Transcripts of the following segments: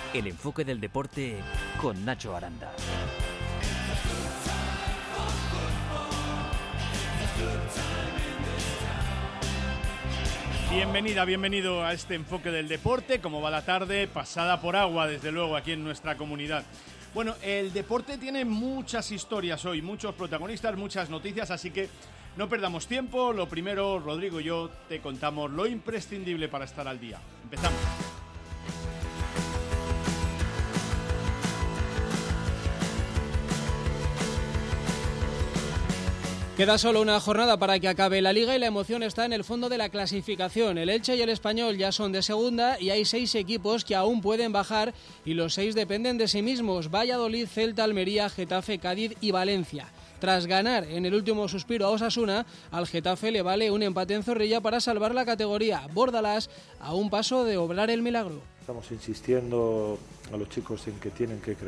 El enfoque del deporte con Nacho Aranda. Bienvenida, bienvenido a este enfoque del deporte. ¿Cómo va la tarde? Pasada por agua, desde luego, aquí en nuestra comunidad. Bueno, el deporte tiene muchas historias hoy, muchos protagonistas, muchas noticias, así que no perdamos tiempo. Lo primero, Rodrigo y yo te contamos lo imprescindible para estar al día. Empezamos. Queda solo una jornada para que acabe la Liga y la emoción está en el fondo de la clasificación. El Elche y el Español ya son de segunda y hay 6 equipos que aún pueden bajar y los 6 dependen de sí mismos: Valladolid, Celta, Almería, Getafe, Cádiz y Valencia. Tras ganar en el último suspiro a Osasuna, al Getafe le vale un empate en Zorrilla para salvar la categoría. Bordalás a un paso de obrar el milagro. Estamos insistiendo a los chicos en que tienen que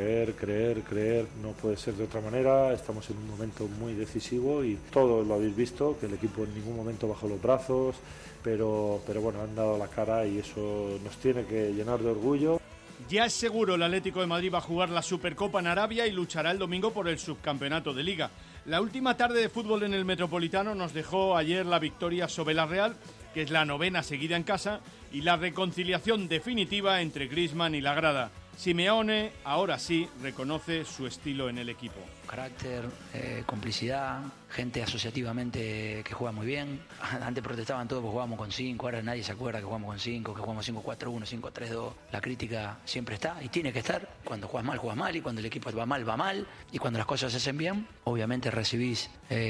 creer, no puede ser de otra manera. Estamos en un momento muy decisivo y todos lo habéis visto, que el equipo en ningún momento bajó los brazos, pero bueno, han dado la cara y eso nos tiene que llenar de orgullo. Ya es seguro, el Atlético de Madrid va a jugar la Supercopa en Arabia y luchará el domingo por el subcampeonato de Liga. La última tarde de fútbol en el Metropolitano nos dejó ayer la victoria sobre la Real, que es la 9ª seguida en casa, y la reconciliación definitiva entre Griezmann y la grada. Simeone, ahora sí, reconoce su estilo en el equipo. Carácter, complicidad, gente asociativamente que juega muy bien. Antes protestaban todos porque jugábamos con 5, ahora nadie se acuerda que jugamos con 5, que jugamos 5-4-1, 5-3-2. La crítica siempre está y tiene que estar. Cuando juegas mal, y cuando el equipo va mal. Y cuando las cosas se hacen bien, obviamente recibís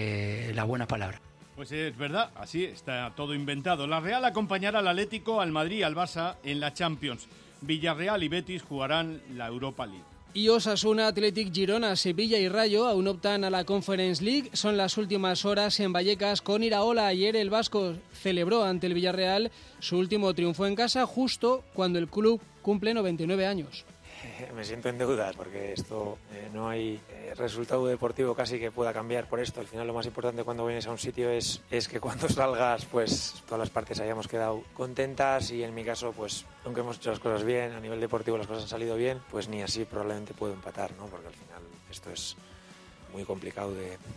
las buenas palabras. Pues es verdad, así está todo inventado. La Real acompañará al Atlético, al Madrid y al Barça en la Champions. Villarreal y Betis jugarán la Europa League. Y Osasuna, Athletic, Girona, Sevilla y Rayo aún optan a la Conference League. Son las últimas horas en Vallecas con Iraola. Ayer el vasco celebró ante el Villarreal su último triunfo en casa, justo cuando el club cumple 99 años. Me siento en deuda porque esto no hay resultado deportivo casi que pueda cambiar por esto. Al final lo más importante cuando vienes a un sitio es que cuando salgas pues todas las partes hayamos quedado contentas, y en mi caso pues aunque hemos hecho las cosas bien, a nivel deportivo las cosas han salido bien, pues ni así probablemente puedo empatar, ¿no? Porque al final esto es muy complicado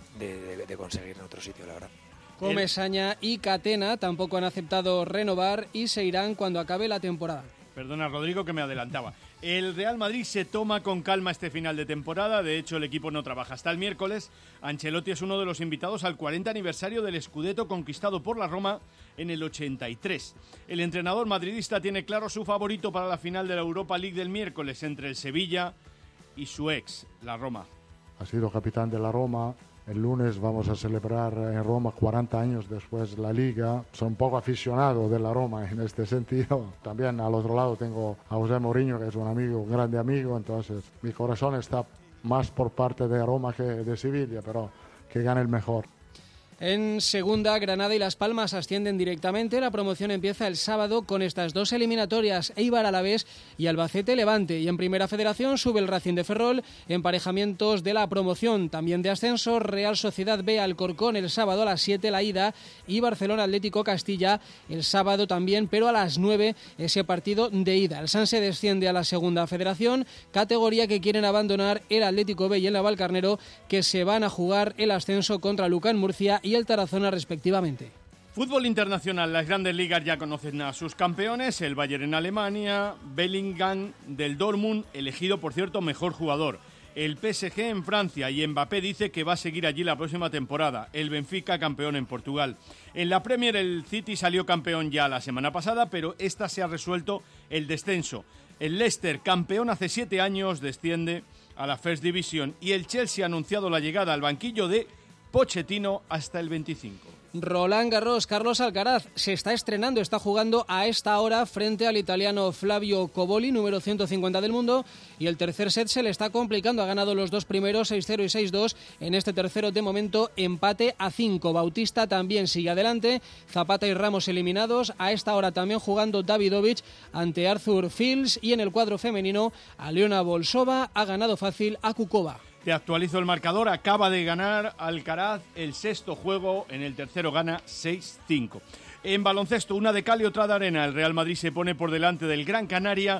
de conseguir en otro sitio, la verdad. Comesaña y Catena tampoco han aceptado renovar y se irán cuando acabe la temporada. Perdona, Rodrigo, que me adelantaba. El Real Madrid se toma con calma este final de temporada. De hecho, el equipo no trabaja hasta el miércoles. Ancelotti es uno de los invitados al 40 aniversario del Scudetto conquistado por la Roma en el 83. El entrenador madridista tiene claro su favorito para la final de la Europa League del miércoles entre el Sevilla y su ex, la Roma. Ha sido capitán de la Roma. El lunes vamos a celebrar en Roma 40 años después la Liga. Soy un poco aficionado de la Roma en este sentido. También al otro lado tengo a José Mourinho, que es un grande amigo. Entonces mi corazón está más por parte de Roma que de Sevilla, pero que gane el mejor. En segunda, Granada y Las Palmas ascienden directamente. La promoción empieza el sábado con estas dos eliminatorias: Eibar Alavés y Albacete Levante. Y en Primera Federación sube el Racing de Ferrol, emparejamientos de la promoción, también de ascenso: Real Sociedad B Alcorcón el sábado a las 7 la ida, y Barcelona Atlético Castilla el sábado también, pero a las 9 ese partido de ida. El Sanse desciende a la Segunda Federación, categoría que quieren abandonar el Atlético B y el Navalcarnero, que se van a jugar el ascenso contra Lucán Murcia y el Tarazona respectivamente. Fútbol internacional, las grandes ligas ya conocen a sus campeones: el Bayern en Alemania, Bellingham del Dortmund, elegido por cierto mejor jugador, el PSG en Francia, y Mbappé dice que va a seguir allí la próxima temporada, el Benfica campeón en Portugal. En la Premier el City salió campeón ya la semana pasada, pero esta se ha resuelto el descenso. El Leicester, campeón hace 7 años, desciende a la First Division, y el Chelsea ha anunciado la llegada al banquillo de Pochettino hasta el 25. Roland Garros, Carlos Alcaraz se está estrenando, está jugando a esta hora frente al italiano Flavio Cobolli, número 150 del mundo, y el tercer set se le está complicando. Ha ganado los dos primeros, 6-0 y 6-2. En este tercero, de momento, empate a 5. Bautista también sigue adelante. Zapata y Ramos eliminados. A esta hora también jugando Davidovich ante Arthur Fields, y en el cuadro femenino, Aliona Bolsova ha ganado fácil a Kukova. Te actualizo el marcador: acaba de ganar Alcaraz el sexto juego, en el tercero gana 6-5. En baloncesto, una de cal y otra de arena. El Real Madrid se pone por delante del Gran Canaria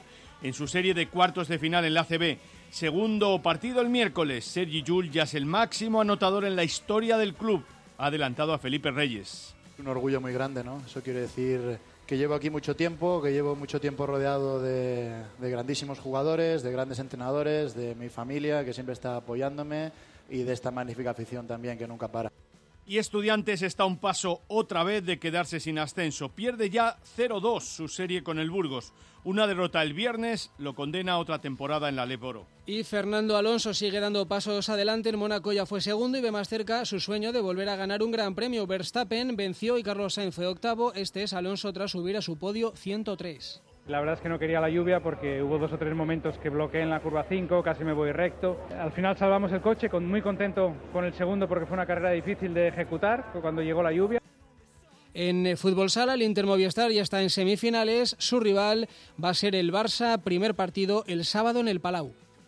en su serie de cuartos de final en la ACB. Segundo partido el miércoles. Sergi Llull ya es el máximo anotador en la historia del club. Ha adelantado a Felipe Reyes. Un orgullo muy grande, ¿no? Eso quiere decir que llevo aquí mucho tiempo, que llevo mucho tiempo rodeado de grandísimos jugadores, de grandes entrenadores, de mi familia que siempre está apoyándome y de esta magnífica afición también que nunca para. Y Estudiantes está a un paso otra vez de quedarse sin ascenso. Pierde ya 0-2 su serie con el Burgos. Una derrota el viernes lo condena a otra temporada en la Leb Oro. Y Fernando Alonso sigue dando pasos adelante. En Mónaco ya fue segundo y ve más cerca su sueño de volver a ganar un gran premio. Verstappen venció y Carlos Sainz fue octavo. Este es Alonso tras subir a su podio 103. La verdad es que no quería la lluvia porque hubo 2 o 3 momentos que bloqueé en la curva 5, casi me voy recto. Al final salvamos el coche, muy contento con el segundo porque fue una carrera difícil de ejecutar cuando llegó la lluvia. En fútbol sala, el Inter Movistar ya está en semifinales. Su rival va a ser el Barça, primer partido el sábado en el Palau.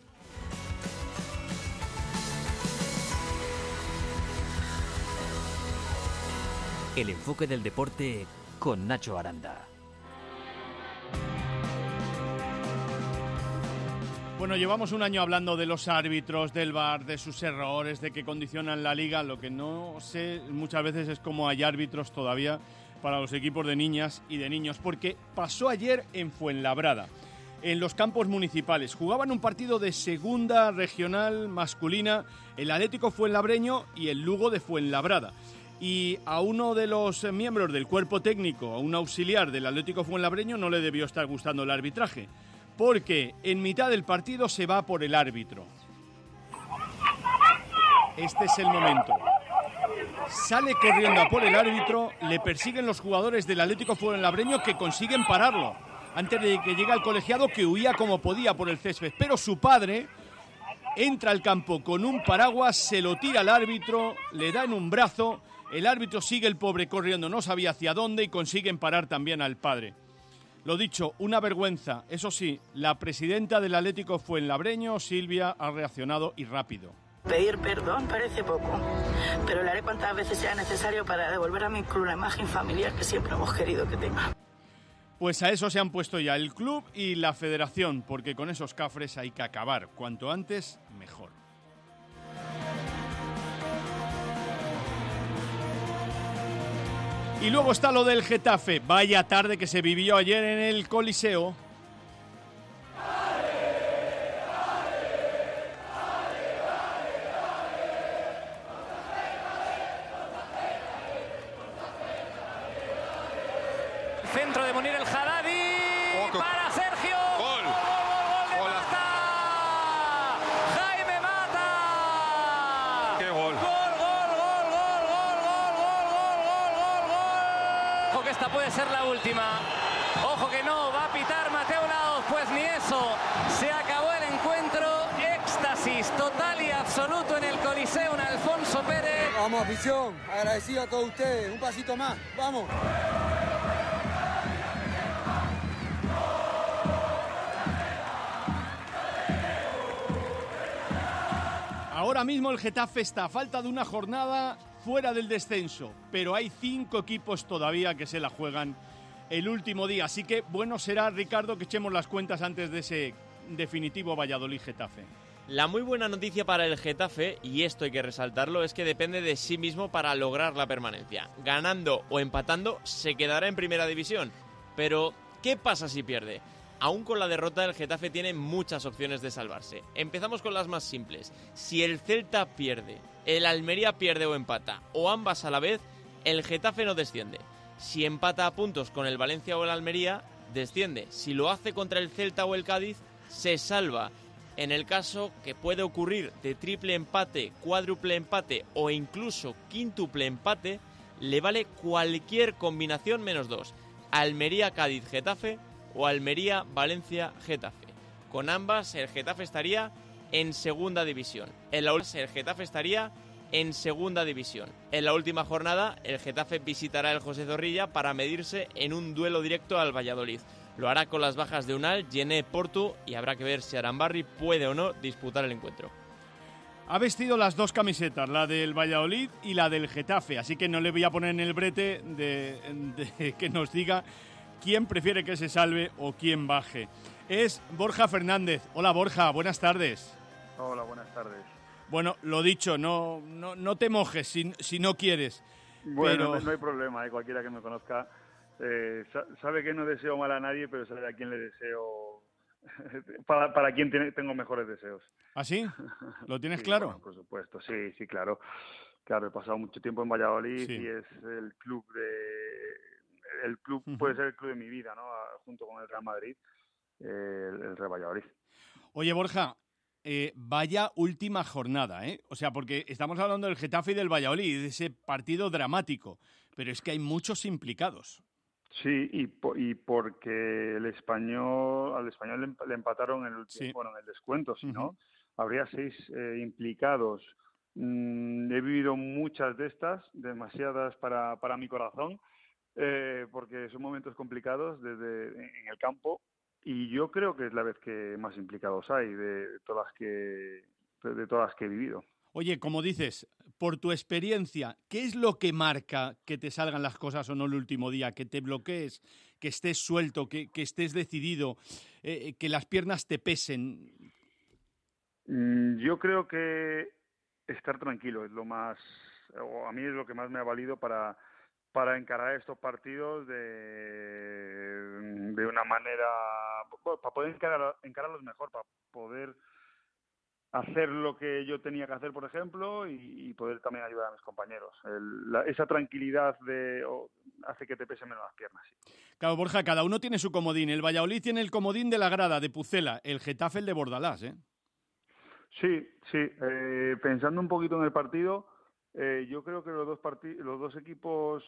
El enfoque del deporte con Nacho Aranda. Bueno, llevamos un año hablando de los árbitros, del VAR, de sus errores, de que condicionan la liga. Lo que no sé muchas veces es cómo hay árbitros todavía para los equipos de niñas y de niños. Porque pasó ayer en Fuenlabrada, en los campos municipales. Jugaban un partido de segunda regional masculina, el Atlético Fuenlabreño y el Lugo de Fuenlabrada. Y a uno de los miembros del cuerpo técnico, a un auxiliar del Atlético Fuenlabreño, no le debió estar gustando el arbitraje, porque en mitad del partido se va por el árbitro. Este es el momento. Sale corriendo a por el árbitro, le persiguen los jugadores del Atlético Fuenlabreño que consiguen pararlo antes de que llegue al colegiado, que huía como podía por el césped. Pero su padre entra al campo con un paraguas, se lo tira al árbitro, le da en un brazo, el árbitro sigue el pobre corriendo, no sabía hacia dónde y consiguen parar también al padre. Lo dicho, una vergüenza. Eso sí, la presidenta del Atlético Fuenlabreño, Silvia, ha reaccionado y rápido. Pedir perdón parece poco, pero lo haré cuantas veces sea necesario para devolver a mi club la imagen familiar que siempre hemos querido que tenga. Pues a eso se han puesto ya el club y la federación, porque con esos cafres hay que acabar. Cuanto antes, mejor. Y luego está lo del Getafe. Vaya tarde que se vivió ayer en el Coliseo. Centro de Munir el Haddadi para Sergio. Gol. Gol de Mata. Jaime Mata. Qué gol. Ojo que esta puede ser la última. Ojo que no, va a pitar Mateo Laoz. Pues ni eso. Se acabó el encuentro. Éxtasis total y absoluto en el Coliseo en Alfonso Pérez. Vamos, afición. Agradecido a todos ustedes. Un pasito más. Vamos. Ahora mismo el Getafe está a falta de una jornada fuera del descenso, pero hay 5 equipos todavía que se la juegan el último día. Así que bueno será, Ricardo, que echemos las cuentas antes de ese definitivo Valladolid-Getafe. La muy buena noticia para el Getafe, y esto hay que resaltarlo, es que depende de sí mismo para lograr la permanencia. Ganando o empatando se quedará en primera división. Pero, ¿qué pasa si pierde? Aún con la derrota, el Getafe tiene muchas opciones de salvarse. Empezamos con las más simples. Si el Celta pierde, el Almería pierde o empata, o ambas a la vez, el Getafe no desciende. Si empata a puntos con el Valencia o el Almería, desciende. Si lo hace contra el Celta o el Cádiz, se salva. En el caso que puede ocurrir de triple empate, cuádruple empate o incluso quíntuple empate, le vale cualquier combinación menos 2. Almería, Cádiz, Getafe o Almería, Valencia, Getafe. Con ambas, el Getafe estaría en segunda división. En la última jornada, el Getafe visitará el José Zorrilla para medirse en un duelo directo al Valladolid. Lo hará con las bajas de Unal, Gené, Portu y habrá que ver si Arambarri puede o no disputar el encuentro. Ha vestido las 2 camisetas, la del Valladolid y la del Getafe, así que no le voy a poner en el brete de que nos diga quién prefiere que se salve o quién baje. es Borja Fernández. Hola Borja, buenas tardes. Hola, buenas tardes. Bueno, lo dicho, no te mojes si no quieres. Bueno, pero... no hay problema, cualquiera que me conozca sabe que no deseo mal a nadie, pero sabe a quién le deseo, para quién tengo mejores deseos. ¿Ah, sí? ¿Lo tienes Sí, claro? Bueno, por supuesto, sí, claro. Claro, he pasado mucho tiempo en Valladolid, Sí. y es el club puede ser el club de mi vida, ¿no? Junto con el Real Madrid, el Real Valladolid. Oye, Borja, vaya última jornada, ¿eh? O sea, porque estamos hablando del Getafe y del Valladolid, de ese partido dramático, pero es que hay muchos implicados. Sí, y porque al Español le empataron en el último, Sí. bueno, en el descuento, si no, habría 6 implicados. He vivido muchas de estas, demasiadas para mi corazón, porque son momentos complicados en el campo, y yo creo que es la vez que más implicados hay de todas las que he vivido. Oye, como dices, por tu experiencia, ¿qué es lo que marca que te salgan las cosas o no el último día? Que te bloquees, que estés suelto, que estés decidido, que las piernas te pesen. Yo creo que estar tranquilo es lo más, o a mí es lo que más me ha valido para encarar estos partidos de una manera, para poder encararlos mejor, para poder hacer lo que yo tenía que hacer, por ejemplo, y poder también ayudar a mis compañeros. Esa tranquilidad hace que te pesen menos las piernas. Sí. Claro, Borja, cada uno tiene su comodín. El Valladolid tiene el comodín de la grada, de Pucela, el Getafe el de Bordalás, ¿eh? Sí. Pensando un poquito en el partido, yo creo que los dos equipos,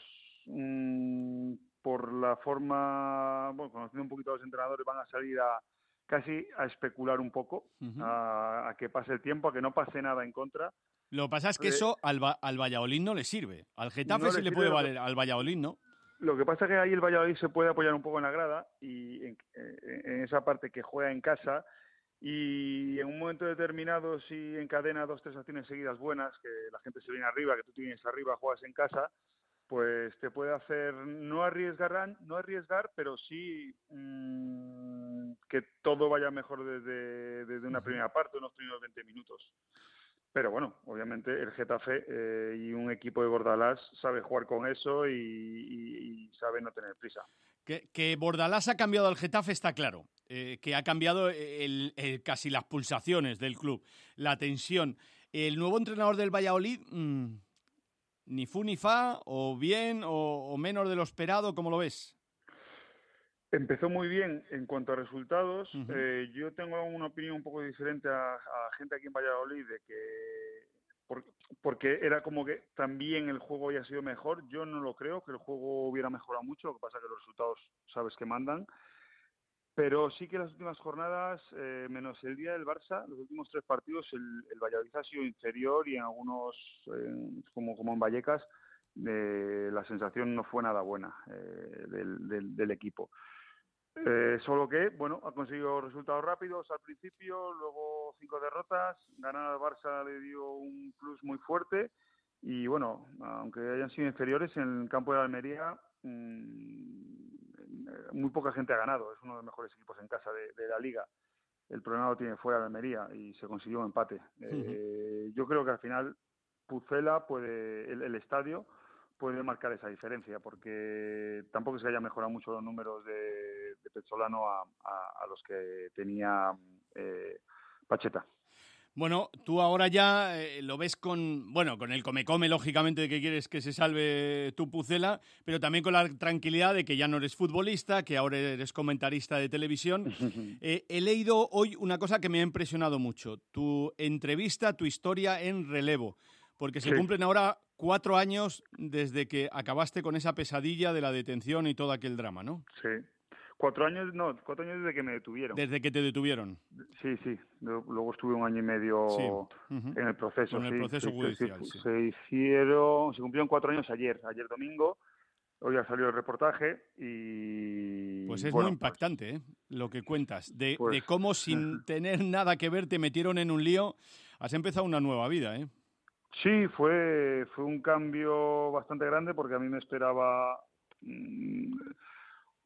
por la forma, bueno, conociendo un poquito a los entrenadores, van a salir casi a especular un poco, a que pase el tiempo, a que no pase nada en contra. Lo que pasa es que eso al Valladolid no le sirve. Al Getafe No sí le le sirve, puede valer, al Valladolid no. Lo que pasa es que ahí el Valladolid se puede apoyar un poco en la grada y en esa parte que juega en casa, y en un momento determinado, si encadena 2-3 acciones seguidas buenas, que la gente se viene arriba, que tú tienes arriba, juegas en casa, pues te puede hacer no arriesgar, pero sí que todo vaya mejor desde una primera parte, unos primeros 20 minutos. Pero bueno, obviamente el Getafe y un equipo de Bordalás sabe jugar con eso y sabe no tener prisa. Que Bordalás ha cambiado al Getafe está claro. Que ha cambiado casi las pulsaciones del club, la tensión. El nuevo entrenador del Valladolid, ni fu ni fa, o bien o menos de lo esperado, ¿cómo lo ves? Empezó muy bien en cuanto a resultados. Yo tengo una opinión un poco diferente a gente aquí en Valladolid, de que porque era como que también el juego había sido mejor. Yo no lo creo, que el juego hubiera mejorado mucho, lo que pasa es que los resultados sabes que mandan. Pero sí que las últimas jornadas, menos el día del Barça, los últimos 3 partidos, el Valladolid ha sido inferior, y en algunos, como en Vallecas, la sensación no fue nada buena del equipo. Solo que, bueno, ha conseguido resultados rápidos al principio, luego 5 derrotas, ganar al Barça le dio un plus muy fuerte, y bueno, aunque hayan sido inferiores, en el campo de la Almería muy poca gente ha ganado. Es uno de los mejores equipos en casa de la Liga. El problema lo tiene fuera de Almería y se consiguió un empate. Yo creo que al final Pucela el estadio puede marcar esa diferencia, porque tampoco es que haya mejorado mucho los números de Pezzolano a los que tenía Pacheta. Bueno, tú ahora ya lo ves con el come-come, lógicamente, de que quieres que se salve tu Pucela, pero también con la tranquilidad de que ya no eres futbolista, que ahora eres comentarista de televisión. He leído hoy una cosa que me ha impresionado mucho, tu entrevista, tu historia en Relevo, porque se cumplen ahora 4 años desde que acabaste con esa pesadilla de la detención y todo aquel drama, ¿no? Sí. 4 años desde que me detuvieron. Desde que te detuvieron. Sí. Luego estuve 1 año y medio en el proceso. Con el proceso judicial. Se cumplieron 4 años ayer domingo. Hoy ha salido el reportaje y... Pues es muy impactante, lo que cuentas. De cómo sin tener nada que ver te metieron en un lío. Has empezado una nueva vida, ¿eh? Sí, fue un cambio bastante grande, porque a mí me esperaba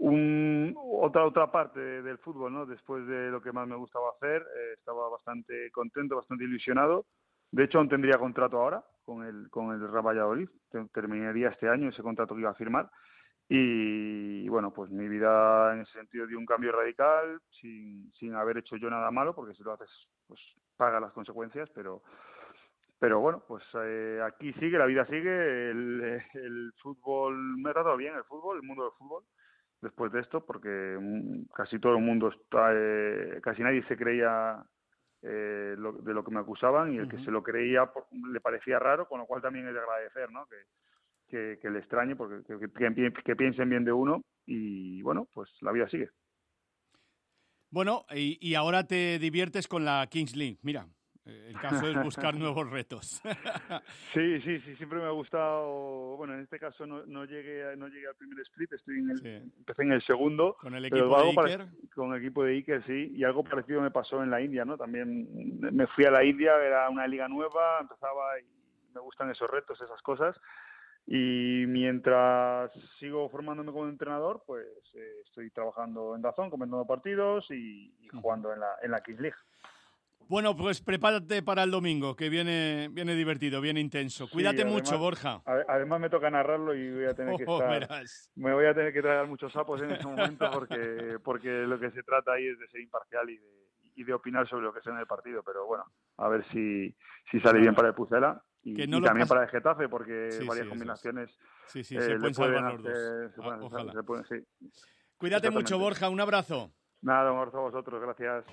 otra parte del fútbol, ¿no? Después de lo que más me gustaba hacer, estaba bastante contento, bastante ilusionado. De hecho, aún tendría contrato ahora con el Real Valladolid. Terminaría este año ese contrato que iba a firmar. Y bueno, pues mi vida en ese sentido dio un cambio radical, sin haber hecho yo nada malo, porque si lo haces, pues paga las consecuencias, pero bueno, pues aquí sigue, la vida sigue, el fútbol, me ha tratado bien el mundo del fútbol, después de esto, porque casi todo el mundo casi nadie se creía de lo que me acusaban, y el que se lo creía le parecía raro, con lo cual también es de agradecer, ¿no? Que le extrañe, porque que piensen bien de uno, y bueno, pues la vida sigue. Bueno, y ahora te diviertes con la Kings League, mira. El caso es buscar nuevos retos. Sí, siempre me ha gustado. Bueno, en este caso no llegué al primer split, empecé en el segundo. ¿Con el equipo de Iker? Con el equipo de Iker, sí. Y algo parecido me pasó en la India, ¿no? También me fui a la India, era una liga nueva, empezaba y me gustan esos retos, esas cosas. Y mientras sigo formándome como entrenador, pues estoy trabajando en DAZN, comentando partidos y jugando en la Kings League. Bueno, pues prepárate para el domingo, que viene divertido, viene intenso. Cuídate mucho, Borja. Además me toca narrarlo y voy a tener que me voy a tener que tragar muchos sapos en ese momento porque lo que se trata ahí es de ser imparcial y de opinar sobre lo que sea en el partido. Pero bueno, a ver si sale bien para el Pucela y también para el Getafe, porque varias combinaciones se pueden salvar los dos. Ojalá. Cuídate mucho, Borja. Un abrazo. Nada, un abrazo a vosotros. Gracias.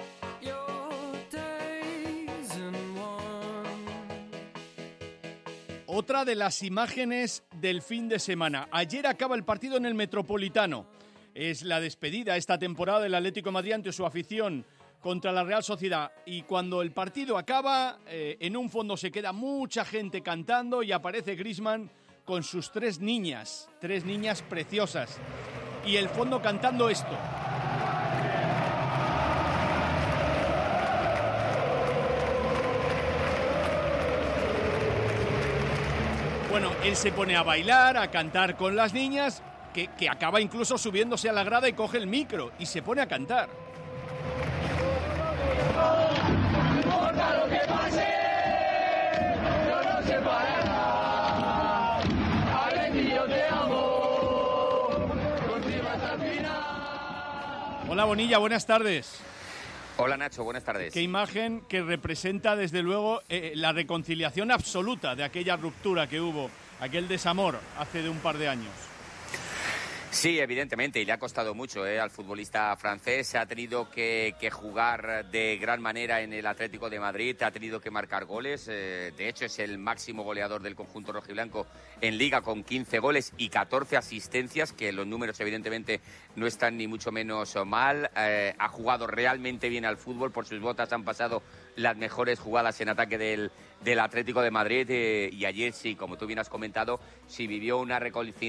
Otra de las imágenes del fin de semana. Ayer acaba el partido en el Metropolitano. Es la despedida esta temporada del Atlético de Madrid ante su afición contra la Real Sociedad. Y cuando el partido acaba, en un fondo se queda mucha gente cantando y aparece Griezmann con sus tres niñas preciosas. Y el fondo cantando esto. Bueno, él se pone a bailar, a cantar con las niñas, que acaba incluso subiéndose a la grada y coge el micro y se pone a cantar. No importa lo que pase, no nos separará. Atleti, yo te amo, contigo hasta el final. Hola, Bonilla, buenas tardes. Hola, Nacho, buenas tardes. Qué imagen que representa, desde luego, la reconciliación absoluta de aquella ruptura que hubo, aquel desamor hace de un par de años. Sí, evidentemente, y le ha costado mucho al futbolista francés. Ha tenido que jugar de gran manera en el Atlético de Madrid, ha tenido que marcar goles. De hecho, es el máximo goleador del conjunto rojiblanco en Liga, con 15 goles y 14 asistencias, que los números evidentemente no están ni mucho menos mal. Ha jugado realmente bien al fútbol, por sus botas han pasado las mejores jugadas en ataque del Atlético de Madrid, y ayer sí, como tú bien has comentado, sí vivió una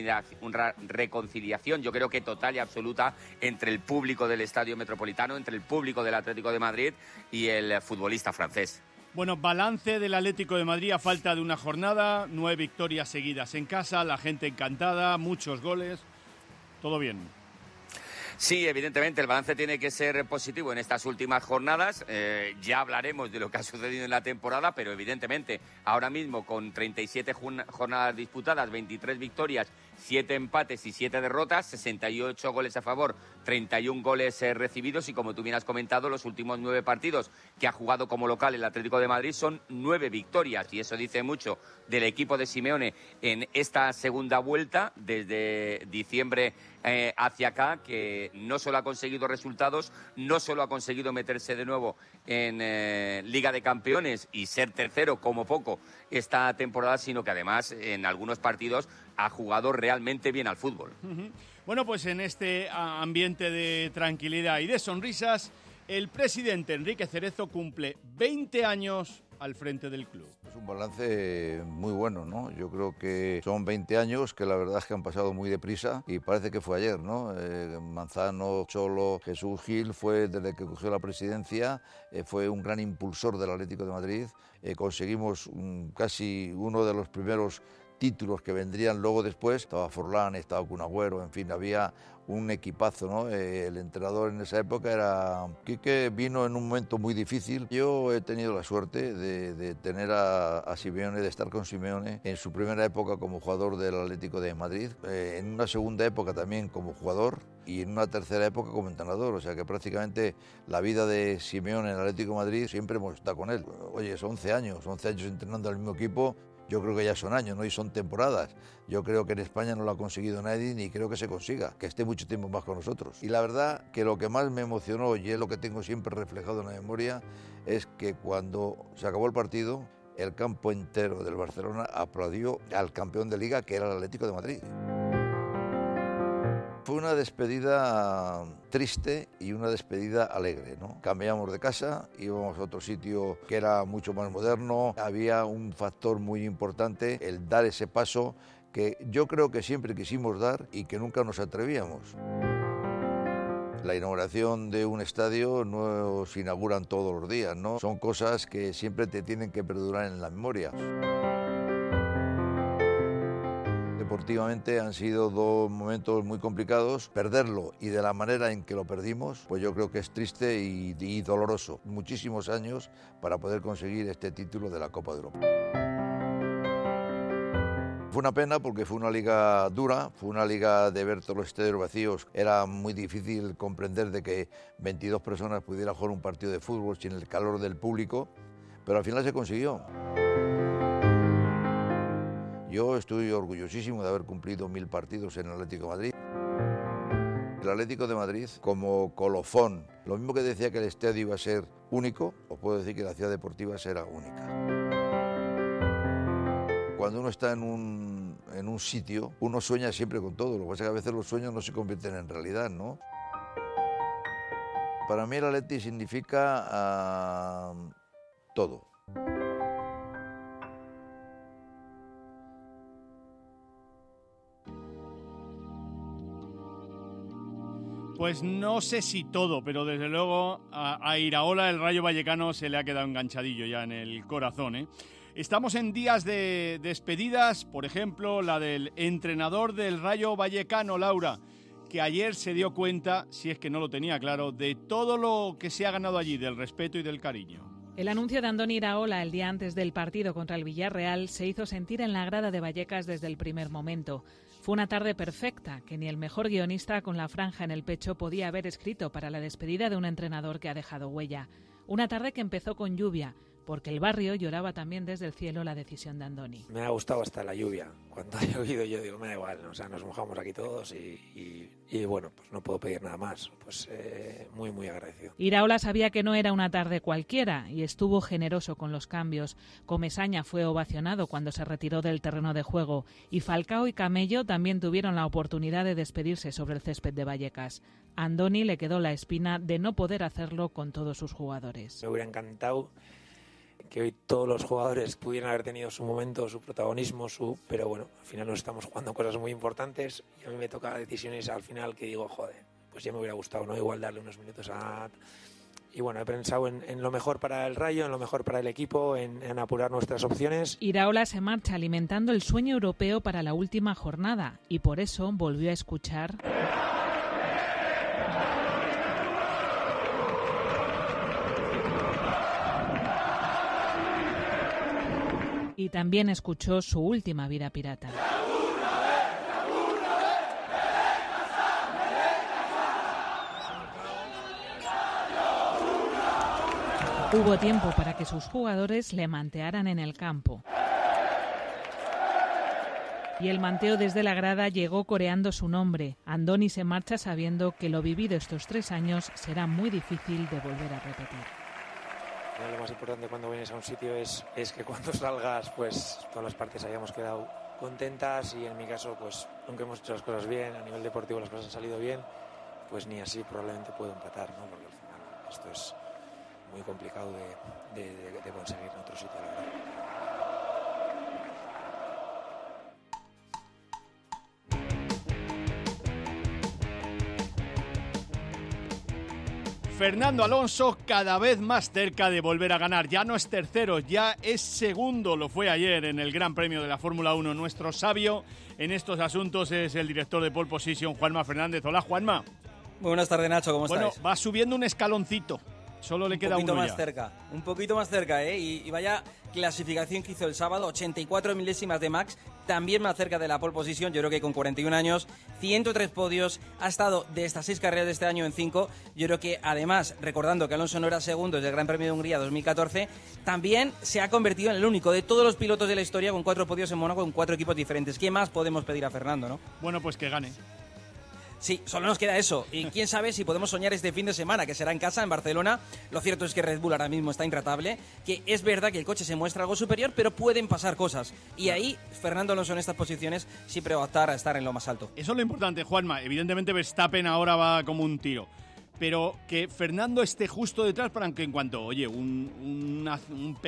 reconciliación, yo creo que total y absoluta, entre el público del Estadio Metropolitano, entre el público del Atlético de Madrid y el futbolista francés. Bueno, balance del Atlético de Madrid a falta de una jornada, 9 victorias seguidas en casa, la gente encantada, muchos goles, todo bien. Sí, evidentemente el balance tiene que ser positivo en estas últimas jornadas. Ya hablaremos de lo que ha sucedido en la temporada, pero evidentemente ahora mismo con 37 jornadas disputadas, 23 victorias, 7 empates y 7 derrotas, 68 goles a favor, 31 goles recibidos, y como tú bien has comentado, los últimos 9 partidos que ha jugado como local el Atlético de Madrid son 9 victorias, y eso dice mucho del equipo de Simeone en esta segunda vuelta desde diciembre hacia acá, que no solo ha conseguido resultados, no solo ha conseguido meterse de nuevo en Liga de Campeones y ser tercero como poco esta temporada, sino que además en algunos partidos ha jugado realmente bien al fútbol. Bueno, pues en este ambiente de tranquilidad y de sonrisas, el presidente Enrique Cerezo cumple 20 años al frente del club. Es un balance muy bueno, ¿no? Yo creo que son 20 años que la verdad es que han pasado muy deprisa y parece que fue ayer, ¿no? Manzano, Cholo, Jesús Gil fue, desde que cogió la presidencia, fue un gran impulsor del Atlético de Madrid. Conseguimos casi uno de los primeros títulos que vendrían luego después. Estaba Forlán, estaba Kun Agüero, en fin, había un equipazo, ¿no? El entrenador en esa época era Quique, vino en un momento muy difícil. Yo he tenido la suerte de tener a Simeone, de estar con Simeone en su primera época como jugador del Atlético de Madrid, en una segunda época también como jugador y en una tercera época como entrenador, o sea que prácticamente la vida de Simeone en el Atlético de Madrid siempre hemos estado con él. Oye, son 11 años entrenando al mismo equipo. Yo creo que ya son años, ¿no? Y son temporadas. Yo creo que en España no lo ha conseguido nadie ni creo que se consiga, que esté mucho tiempo más con nosotros. Y la verdad que lo que más me emocionó, y es lo que tengo siempre reflejado en la memoria, es que cuando se acabó el partido, el campo entero del Barcelona aplaudió al campeón de Liga, que era el Atlético de Madrid. Fue una despedida triste y una despedida alegre, ¿no? Cambiamos de casa, íbamos a otro sitio que era mucho más moderno. Había un factor muy importante, el dar ese paso que yo creo que siempre quisimos dar y que nunca nos atrevíamos. La inauguración de un estadio no se inauguran todos los días, ¿no? Son cosas que siempre te tienen que perdurar en la memoria. Deportivamente han sido 2 momentos muy complicados. Perderlo y de la manera en que lo perdimos, pues yo creo que es triste y doloroso. Muchísimos años para poder conseguir este título de la Copa de Europa. Fue una pena porque fue una liga dura, fue una liga de ver todos los estadios vacíos. Era muy difícil comprender de que 22 personas pudieran jugar un partido de fútbol sin el calor del público, pero al final se consiguió. Yo estoy orgullosísimo de haber cumplido 1000 partidos en el Atlético de Madrid. El Atlético de Madrid, como colofón, lo mismo que decía que el estadio iba a ser único, os puedo decir que la ciudad deportiva será única. Cuando uno está en un sitio, uno sueña siempre con todo. Lo que pasa es que a veces los sueños no se convierten en realidad, ¿no? Para mí el Atleti significa todo. Pues no sé si todo, pero desde luego a Iraola el Rayo Vallecano se le ha quedado enganchadillo ya en el corazón, ¿eh? Estamos en días de despedidas, por ejemplo, la del entrenador del Rayo Vallecano, Laura, que ayer se dio cuenta, si es que no lo tenía claro, de todo lo que se ha ganado allí, del respeto y del cariño. El anuncio de Andoni Iraola el día antes del partido contra el Villarreal se hizo sentir en la grada de Vallecas desde el primer momento. Fue una tarde perfecta que ni el mejor guionista con la franja en el pecho podía haber escrito para la despedida de un entrenador que ha dejado huella. Una tarde que empezó con lluvia, porque el barrio lloraba también desde el cielo la decisión de Andoni. Me ha gustado hasta la lluvia. Cuando ha llovido yo digo, me da igual, ¿no? O sea, nos mojamos aquí todos y bueno, pues no puedo pedir nada más. Pues muy, muy agradecido. Iraola sabía que no era una tarde cualquiera y estuvo generoso con los cambios. Comesaña fue ovacionado cuando se retiró del terreno de juego y Falcao y Camello también tuvieron la oportunidad de despedirse sobre el césped de Vallecas. A Andoni le quedó la espina de no poder hacerlo con todos sus jugadores. Me hubiera encantado que hoy todos los jugadores pudieran haber tenido su momento, su protagonismo, pero bueno, al final nos estamos jugando cosas muy importantes y a mí me toca decisiones al final que digo, joder, pues ya me hubiera gustado, ¿no? Igual darle unos minutos a... Y bueno, he pensado en lo mejor para el Rayo, en lo mejor para el equipo, en apurar nuestras opciones. Iraola se marcha alimentando el sueño europeo para la última jornada y por eso volvió a escuchar... Y también escuchó su última vida pirata. Hubo tiempo para que sus jugadores le mantearan en el campo. Y el manteo desde la grada llegó coreando su nombre. Andoni se marcha sabiendo que lo vivido estos 3 años será muy difícil de volver a repetir. Lo más importante cuando vienes a un sitio es que cuando salgas, pues todas las partes hayamos quedado contentas y en mi caso, pues aunque hemos hecho las cosas bien, a nivel deportivo las cosas han salido bien, pues ni así probablemente puedo empatar, ¿no? Porque al final esto es muy complicado de conseguir en otro sitio, la verdad. Fernando Alonso cada vez más cerca de volver a ganar. Ya no es tercero, ya es segundo. Lo fue ayer en el Gran Premio de la Fórmula 1. Nuestro sabio en estos asuntos es el director de Pole Position, Juanma Fernández. Hola, Juanma. Muy buenas tardes, Nacho. ¿Cómo estáis? Bueno, va subiendo un escaloncito. Solo le queda uno ya. Un poquito más cerca, ¿eh? Y vaya clasificación que hizo el sábado, 84 milésimas de Max, también más cerca de la pole position. Yo creo que con 41 años, 103 podios, ha estado de estas 6 carreras de este año en 5. Yo creo que además, recordando que Alonso no era segundo desde el Gran Premio de Hungría 2014, también se ha convertido en el único de todos los pilotos de la historia con 4 podios en Mónaco con 4 equipos diferentes. ¿Qué más podemos pedir a Fernando, no? Bueno, pues que gane. Sí, solo nos queda eso. Y quién sabe si podemos soñar este fin de semana, que será en casa, en Barcelona. Lo cierto es que Red Bull ahora mismo está intratable, que es verdad que el coche se muestra algo superior, pero pueden pasar cosas. Y ahí, Fernando Alonso en estas posiciones siempre va a optar a estar en lo más alto. Eso es lo importante, Juanma. Evidentemente Verstappen ahora va como un tiro. Pero que Fernando esté justo detrás para que en cuanto, oye, una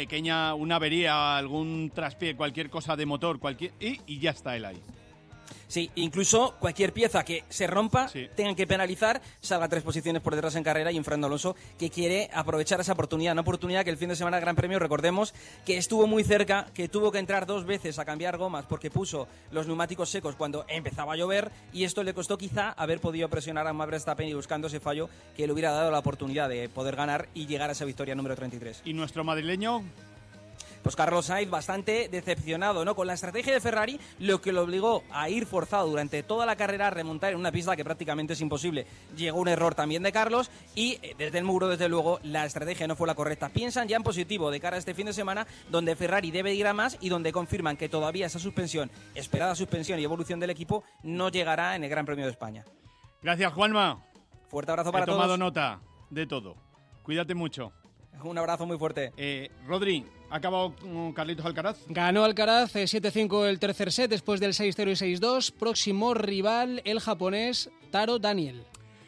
avería, algún traspié, cualquier cosa de motor, y ya está él ahí. Sí, incluso cualquier pieza que se rompa, tengan que penalizar, salga 3 posiciones por detrás en carrera, y un Fernando Alonso que quiere aprovechar esa oportunidad. Una oportunidad que el fin de semana del Gran Premio, recordemos, que estuvo muy cerca, que tuvo que entrar 2 veces a cambiar gomas porque puso los neumáticos secos cuando empezaba a llover, y esto le costó quizá haber podido presionar a Max Verstappen y buscando ese fallo que le hubiera dado la oportunidad de poder ganar y llegar a esa victoria número 33. ¿Y nuestro madrileño? Pues Carlos Sainz bastante decepcionado, ¿no? Con la estrategia de Ferrari, lo que lo obligó a ir forzado durante toda la carrera a remontar en una pista que prácticamente es imposible. Llegó un error también de Carlos y desde el muro, desde luego, la estrategia no fue la correcta. Piensan ya en positivo de cara a este fin de semana, donde Ferrari debe ir a más y donde confirman que todavía esa suspensión, esperada suspensión y evolución del equipo, no llegará en el Gran Premio de España. Gracias, Juanma. Fuerte abrazo para todos. He tomado nota de todo. Cuídate mucho. Un abrazo muy fuerte. Rodri, ¿ha acabado Carlitos Alcaraz? Ganó Alcaraz 7-5 el tercer set después del 6-0 y 6-2. Próximo rival, el japonés Taro Daniel.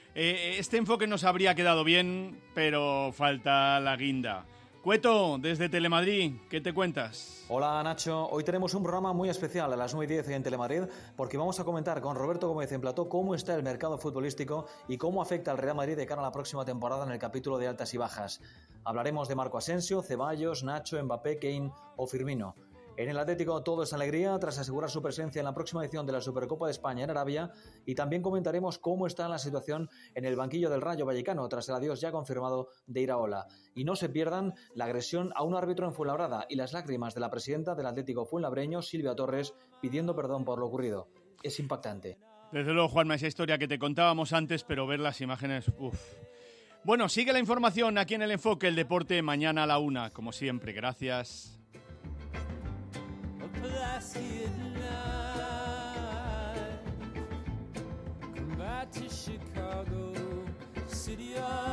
Este enfoque nos habría quedado bien, pero falta la guinda. Cueto, desde Telemadrid, ¿qué te cuentas? Hola Nacho, hoy tenemos un programa muy especial a las 9:10 en Telemadrid porque vamos a comentar con Roberto Gómez en plató cómo está el mercado futbolístico y cómo afecta al Real Madrid de cara a la próxima temporada en el capítulo de altas y bajas. Hablaremos de Marco Asensio, Ceballos, Nacho, Mbappé, Kane o Firmino. En el Atlético todo es alegría tras asegurar su presencia en la próxima edición de la Supercopa de España en Arabia, y también comentaremos cómo está la situación en el banquillo del Rayo Vallecano tras el adiós ya confirmado de Iraola. Y no se pierdan la agresión a un árbitro en Fuenlabrada y las lágrimas de la presidenta del Atlético fuenlabreño, Silvia Torres, pidiendo perdón por lo ocurrido. Es impactante. Desde luego, Juanma, esa historia que te contábamos antes, pero ver las imágenes, uff. Bueno, sigue la información aquí en El Enfoque, el deporte, mañana a la 1, como siempre. Gracias. Placid night, come back to Chicago, city of